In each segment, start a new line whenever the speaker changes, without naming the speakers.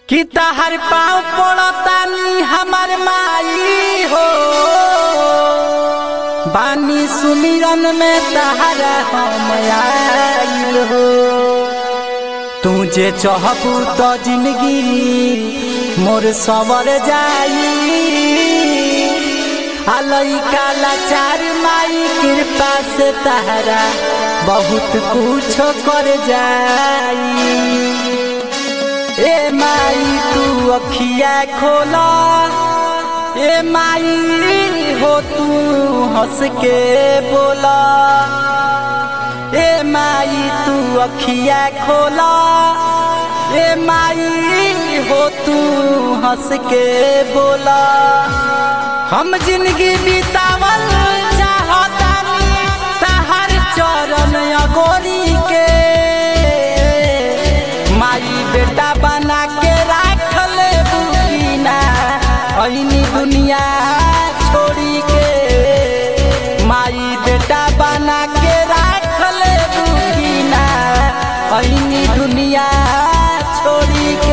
कि तहर पाँव पड़तानी हमर माई हो, बानी सुमिरन में तहरा हम आइल हो। तू जे चाहबू तो जिंदगी मोर सवर जाई, लइका लाचार माई कृपा से तहरा बहुत कुछ कर जाई। ए माई तू अखिया खोला, ए माई हो तू हंस के बोला, ए माई तू अखिया खोला, ए माई हो तू हंस के बोला। हम जिंदगी बितावल चाहतानी तहर चरण अगोरी के, माई बेटा बना के राख ले बुकीना ऐनी दुनिया छोड़ी के। माई बेटा बना के राख ले बुकीना ऐनी दुनिया छोड़ी के।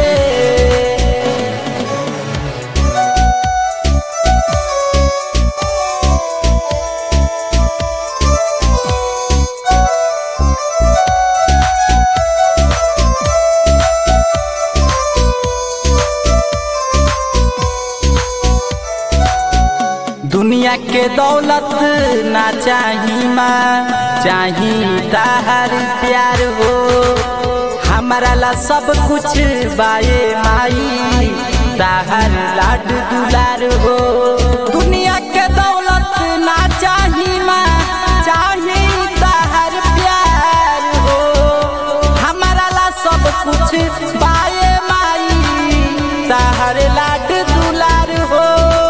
दुनिया के दौलत ना चाही माँ, चाही तहर प्यार हो। हमारा ला सब कुछ बाए माई, तहर लाड दुलार हो। दुनिया के दौलत ना चाही माँ, चाही तहर प्यार हो। हमारा ला सब कुछ बाए माई, तहर लाड दुलार हो।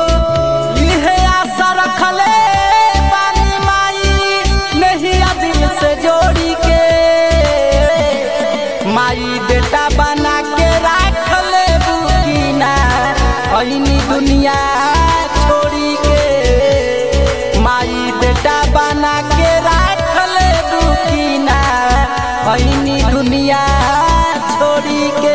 माई बेटा बना के राख ले बुकीना ऐनी दुनिया छोड़ी के। माई बेटा बना के राख ले बुकीना ऐनी दुनिया छोड़ी के।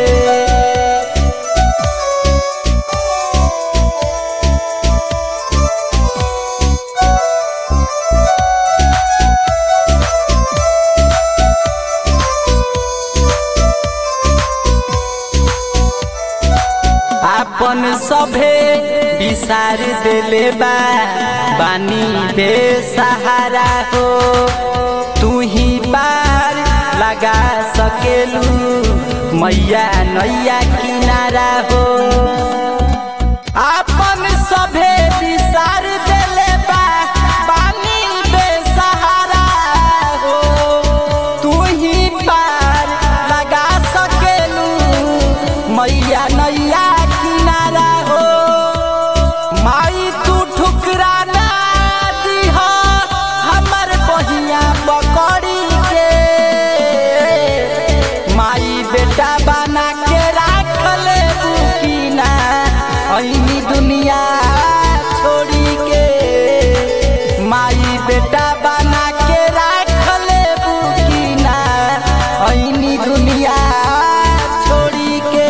अपन सभे विसार देले बा, बानी बेसहारा हो। तू ही पार लगा सकेलू मैया नैया किनारा हो। अपन सभे विसार देले बा, बानी बेसहारा हो। तू ही पार लगा सकेलू मैया नैया किनारा हो। माई तू ठुकरा ना दीहा हमर बहिया पकड़ी के। माई बेटा बना के राख ले बुकीना ऐनी दुनिया छोड़ी के। माई बेटा बना के राख ले बुकीना ऐनी दुनिया छोड़ी के।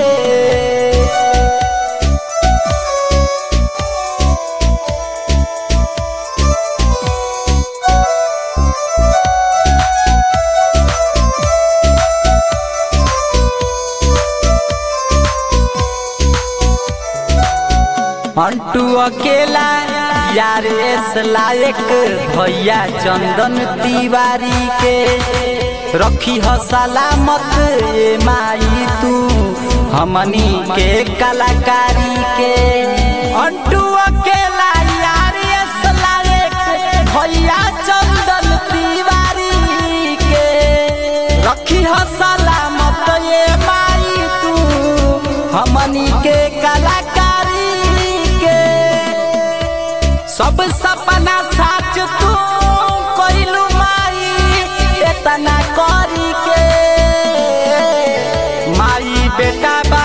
अंटू अकेला यार एस लायक भैया चंदन तिवारी के, रखी ह सलामत ए माई तू हमनी के कलाकारी के। अंटू अकेला यार एस लायक भैया चंदन तिवारी के, रखी ह सलामत ए माई तू हमनी के कलाकारी। सब सपना साच तू कइलू माई इतना करी के। माई बेटा